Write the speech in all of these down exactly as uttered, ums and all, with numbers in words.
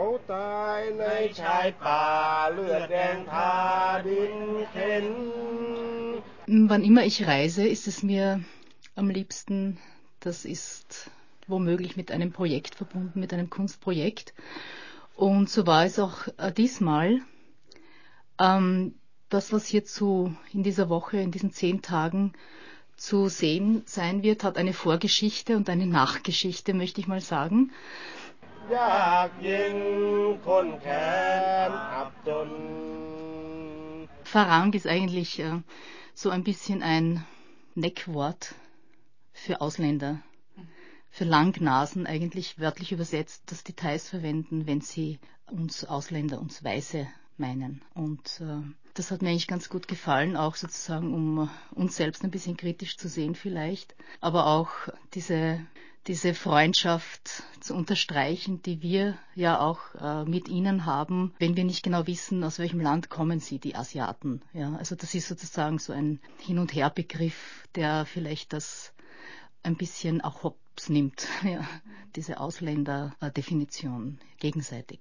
Wann immer ich reise, ist es mir am liebsten, das ist womöglich mit einem Projekt verbunden, mit einem Kunstprojekt. Und so war es auch äh, diesmal. Ähm, das, was hierzu in dieser Woche, in diesen zehn Tagen zu sehen sein wird, hat eine Vorgeschichte und eine Nachgeschichte, möchte ich mal sagen. Farang ist eigentlich äh, so ein bisschen ein Neckwort für Ausländer, für Langnasen eigentlich wörtlich übersetzt, das die Thais verwenden, wenn sie uns Ausländer, uns Weiße meinen. Und äh, das hat mir eigentlich ganz gut gefallen, auch sozusagen, um uns selbst ein bisschen kritisch zu sehen vielleicht, aber auch diese, diese Freundschaft zu unterstreichen, die wir ja auch äh, mit ihnen haben, wenn wir nicht genau wissen, aus welchem Land kommen sie, die Asiaten. Ja, also das ist sozusagen so ein Hin- und Her-Begriff, der vielleicht das ein bisschen auch hops nimmt, ja, diese Ausländerdefinition gegenseitig.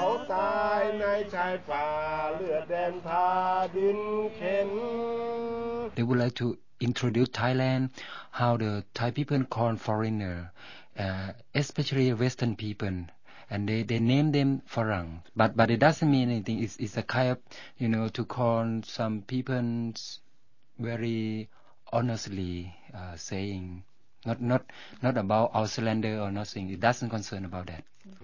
They would like to introduce Thailand, how the Thai people call foreigner, uh, especially Western people, and they, they name them Farang, but but it doesn't mean anything. It's it's a kind of, you know, to call some people very honestly uh, saying. Not not not about Ausländer or nothing. It doesn't concern about that.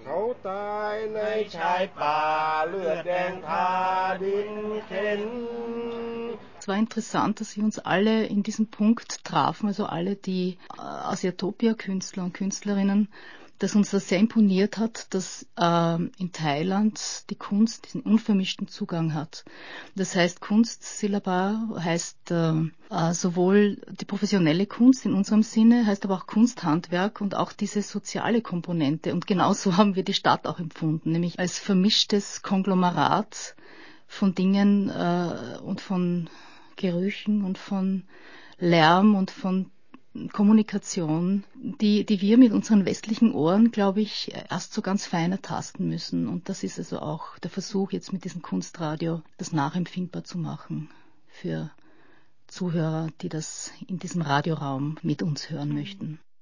Es war interessant, dass wir uns alle in diesem Punkt trafen, also alle die äh, Asiatopia-Künstler und Künstlerinnen, dass uns das sehr imponiert hat, dass äh, in Thailand die Kunst diesen unvermischten Zugang hat. Das heißt, Kunst, Syllaba, heißt äh, äh, sowohl die professionelle Kunst in unserem Sinne, heißt aber auch Kunsthandwerk und auch diese soziale Komponente. Und genauso haben wir die Stadt auch empfunden, nämlich als vermischtes Konglomerat von Dingen äh, und von Gerüchen und von Lärm und von Kommunikation, die, die wir mit unseren westlichen Ohren, glaube ich, erst so ganz fein ertasten müssen. Und das ist also auch der Versuch, jetzt mit diesem Kunstradio das nachempfindbar zu machen für Zuhörer, die das in diesem Radioraum mit uns hören möchten.